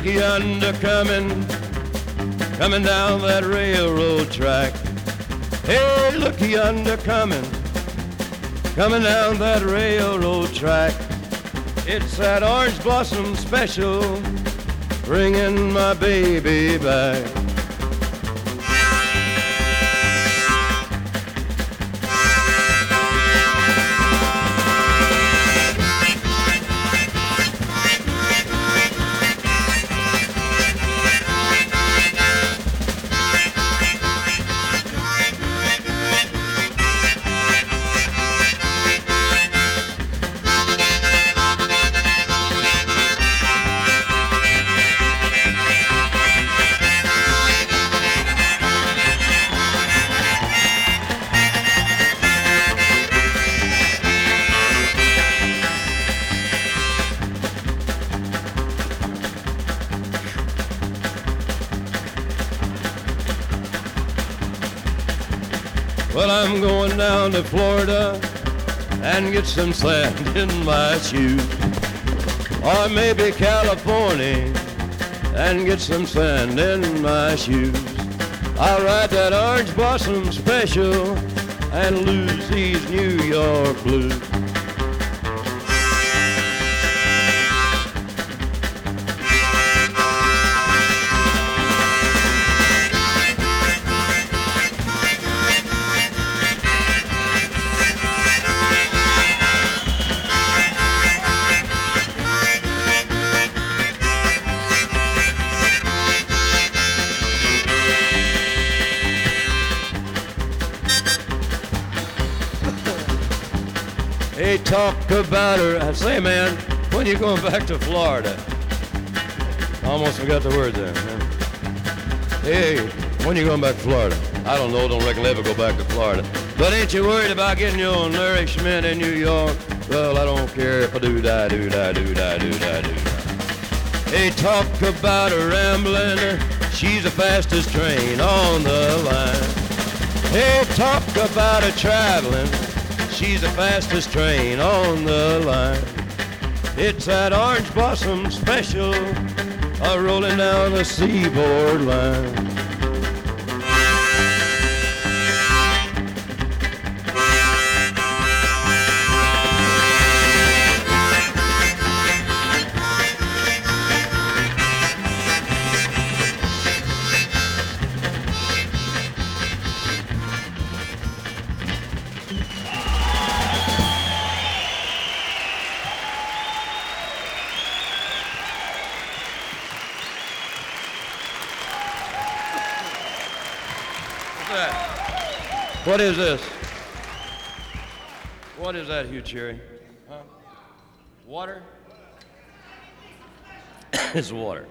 look yonder coming down that railroad track. Hey, look yonder coming down that railroad track. It's that orange blossom special, bringing my baby back. Well, I'm going down to Florida and get some sand in my shoes. Or maybe California and get some sand in my shoes. I'll ride that orange blossom special and lose these New York blues. They talk about her. I say, man, when you going back to Florida? Almost forgot the word there. Hey, when you going back to Florida? I don't know. Don't reckon I'll ever go back to Florida. But ain't you worried about getting your nourishment in New York? Well, I don't care if I do die, do die, do die, do die, do die. They talk about her rambling. She's the fastest train on the line. They talk about her traveling. She's the fastest train on the line. It's that orange blossom special, rolling down the seaboard line. What is this? What is that, Hugh Cherry? Huh? Water? It's water.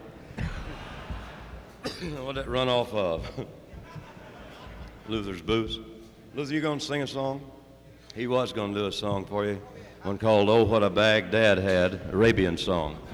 What'd that run off of? Luther's boots. Luther, you gonna sing a song? He was gonna do a song for you, one called "Oh What a Bag Dad Had," Arabian song.